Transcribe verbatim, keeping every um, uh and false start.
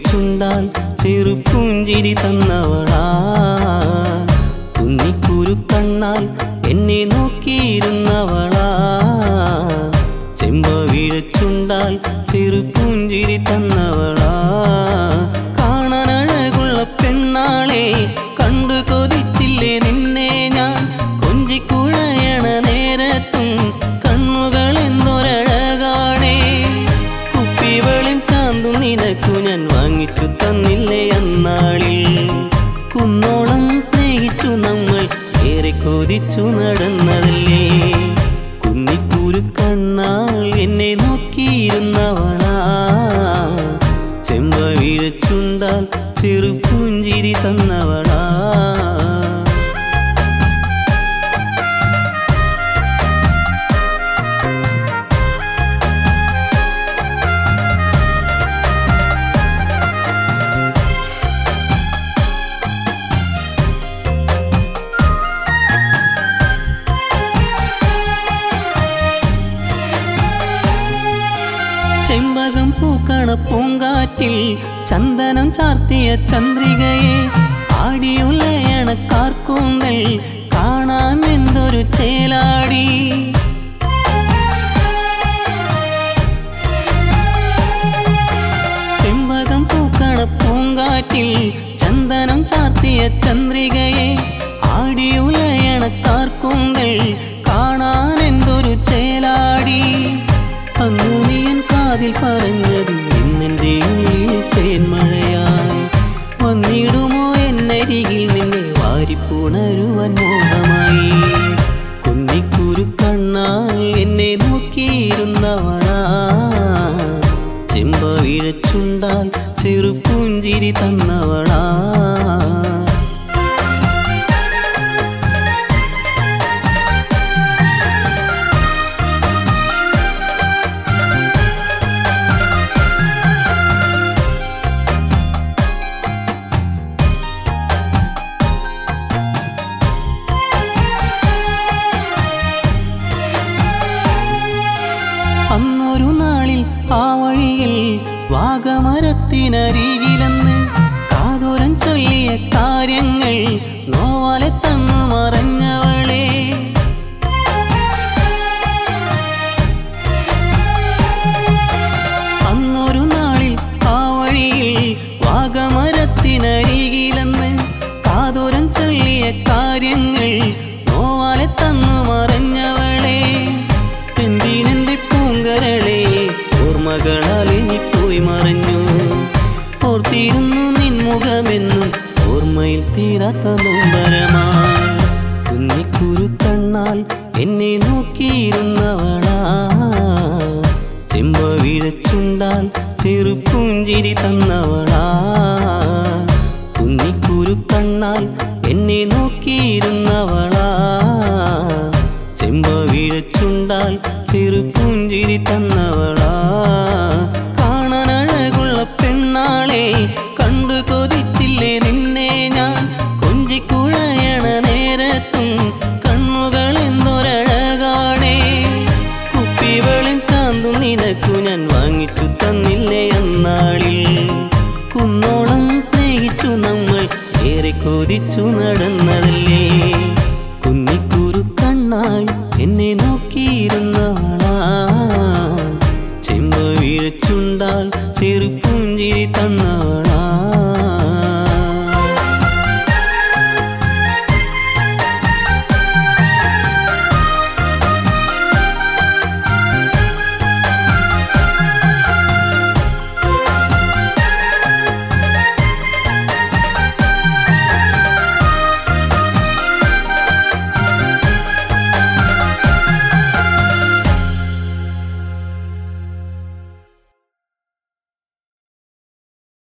വീഴച്ചുണ്ടാൽ ചെറുപുഞ്ചിരി തന്നവളാ. കുന്നിക്കുരു കണ്ണാൽ എന്നെ നോക്കിയിരുന്നവളാ. ചെമ്പ വീഴച്ചുണ്ടാൽ ചെറുപുഞ്ചിരി തന്നവളാ. കാണാൻ അഴകുള്ള പെണ്ണാളെ കണ്ടു കൊതിച്ചില്ലേ നിന്നെ ഞാൻ. കൊഞ്ചിക്കുഴയണ നേരത്തും കണ്ണുകൾ എന്തൊരഴകാണേ. കുപ്പിവെളിം ചാന്തും നിനക്കു ഞാൻ വാങ്ങിച്ചു തന്നില്ലേ അന്നാളിൽ. കുന്നോളം സ്നേഹിച്ചു നമ്മൾ ഏറെ കൊതിച്ചു നടന്നതല്ലേ. കുന്നിക്കുരു കണ്ണാൽ എന്നെ നോക്കിയിരുന്നവളാ. ചെമ്പ വീഴച്ചുണ്ടാൽ ചെറുപുഞ്ചിരി തന്നവളാ. ചെമ്പകം പൂക്കണ പൂങ്കാറ്റിൽ ചന്ദനം ചാർത്തിയ ചന്ദ്രികയെ ആടിയുലയണ കാർക്കൂന്തൽ കാണാൻ എന്തൊരു ചേലാടി. ചെമ്പകം പൂക്കണ പൂങ്കാറ്റിൽ ചന്ദനം ചാർത്തിയ ചന്ദ്രികയെ ആടിയുലയണ കാർക്കൂന്തൽ കാണാൻ എന്തൊരു ചേലാടി. അന്നു നീയൻ കാതിൽ പറഞ്ഞത് ഇന്നെൻ്റെ ഉള്ളിൽ തേന്മഴയായി വന്നിടുമോ എന്നരികിൽ നിന്നെ വാരിപ്പുണരുവാൻ മോഹമായി. കുന്നിക്കുരു കണ്ണാൽ എന്നെ നോക്കിയിരുന്നവളാ. ചെമ്പ വീഴച്ചുണ്ടാൽ ചെറുപുഞ്ചിരി തന്നവളാ. അന്നൊരു നാളിൽ ആ വഴിയിൽ വാഗമരത്തിനരികിലെന്ന് കാതോരം ചൊല്ലിയ കാര്യങ്ങൾ നോവാലെ തന്നു മറഞ്ഞവളെ. അന്നൊരു നാളിൽ ആ വഴിയിൽ വാഗമരത്തിനരികിലെന്ന് കാതോരം ചൊല്ലിയ കാര്യങ്ങൾ നോവാലെ തന്നു മറഞ്ഞവളെ. എന്തിനെന്റെ പൂങ്കരളെ ഓർമ്മകളാലിഞ്ഞിപ്പോയി മറഞ്ഞു. ഓർത്തിരുന്നു നിൻമുഖമെന്നും ഓർമ്മയിൽ തീരാത്ത നൊമ്പരമായി. കുന്നിക്കുരു കണ്ണാൽ എന്നെ നോക്കിയിരുന്നവളാ. ചെമ്പ വീഴച്ചുണ്ടാൽ ചെറുപുഞ്ചിരി തന്നവളാ. കുന്നിക്കുരു കണ്ണാൽ എന്നെ നോക്കിയിരുന്നവളാ. ചെമ്പ വീഴച്ചുണ്ടാൽ ചെറുപുഞ്ചിരി തന്നവളാ. കാണാൻ അഴകുള്ള പെണ്ണാളെ കണ്ടു കൊതിച്ചില്ലേ നിന്നെ ഞാൻ. കൊഞ്ചിക്കുഴയണ നേരത്തും കണ്ണുകൾ എന്തൊരഴകാണേ. കുപ്പിവെളിം ചാന്തും നിനക്കു ഞാൻ വാങ്ങിച്ചു തന്നില്ലേ അന്നാളിൽ. കുന്നോളം സ്നേഹിച്ചു നമ്മൾ ഏറെ കൊതിച്ചു നടന്നതല്ലേ. കുന്നിക്കുരു കണ്ണാൽ എന്നെ നോക്കിയിരുന്നവളാ. ചെമ്പ വീഴച്ചുണ്ടാൽ ചെറുപുഞ്ചിരി തന്നവളാ.